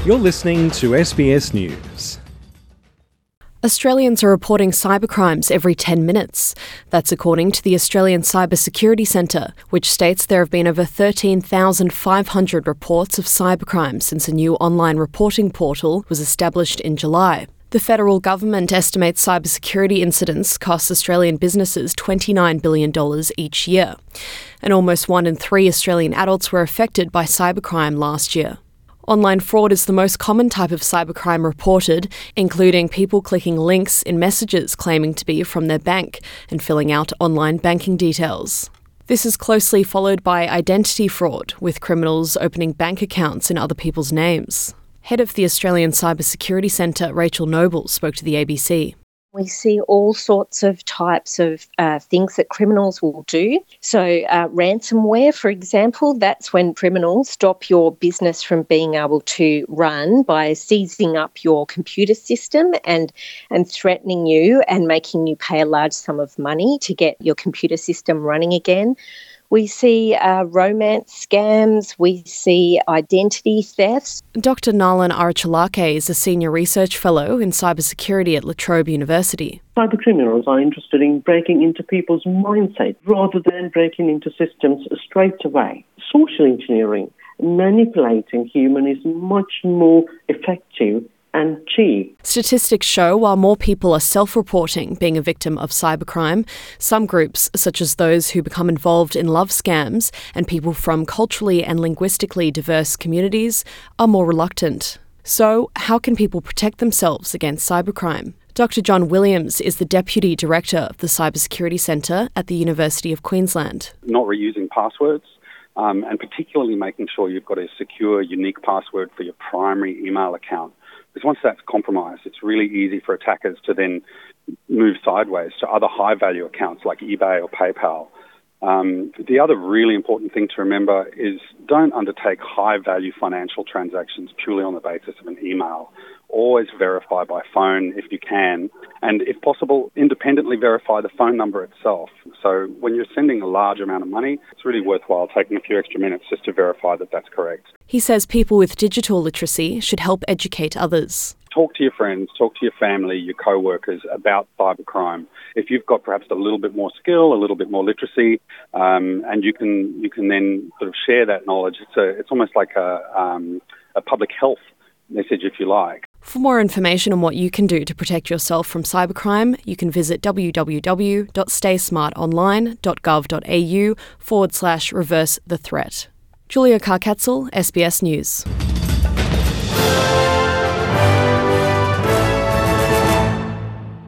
You're listening to SBS News. Australians are reporting cybercrimes every 10 minutes. That's according to the Australian Cybersecurity Centre, which states there have been over 13,500 reports of cybercrime since a new online reporting portal was established in July. The federal government estimates cybersecurity incidents cost Australian businesses $29 billion each year. And almost 1 in 3 Australian adults were affected by cybercrime last year. Online fraud is the most common type of cybercrime reported, including people clicking links in messages claiming to be from their bank and filling out online banking details. This is closely followed by identity fraud, with criminals opening bank accounts in other people's names. Head of the Australian Cybersecurity Centre, Rachel Noble, spoke to the ABC. We see all sorts of types of things that criminals will do. So ransomware, for example, that's when criminals stop your business from being able to run by seizing up your computer system and threatening you and making you pay a large sum of money to get your computer system running again. We see romance scams, we see identity thefts. Dr. Nalan Arachalake is a senior research fellow in cybersecurity at La Trobe University. Cybercriminals are interested in breaking into people's mindset rather than breaking into systems straight away. Social engineering, manipulating humans is much more effective and cheap. Statistics show while more people are self-reporting being a victim of cybercrime, some groups, such as those who become involved in love scams and people from culturally and linguistically diverse communities, are more reluctant. So, how can people protect themselves against cybercrime? Dr. John Williams is the Deputy Director of the Cybersecurity Centre at the University of Queensland. Not reusing passwords. And particularly making sure you've got a secure, unique password for your primary email account. Because once that's compromised, it's really easy for attackers to then move sideways to other high-value accounts like eBay or PayPal. The other really important thing to remember is don't undertake high-value financial transactions purely on the basis of an email. Always verify by phone if you can, and if possible, independently verify the phone number itself. So when you're sending a large amount of money, it's really worthwhile taking a few extra minutes just to verify that that's correct. He says people with digital literacy should help educate others. Talk to your friends, talk to your family, your co-workers about cybercrime. If you've got perhaps a little bit more skill, a little bit more literacy, and you can then sort of share that knowledge. It's almost like a public health message, if you like. For more information on what you can do to protect yourself from cybercrime, you can visit www.staysmartonline.gov.au/reverse the threat. Julia Carcatzel, SBS News.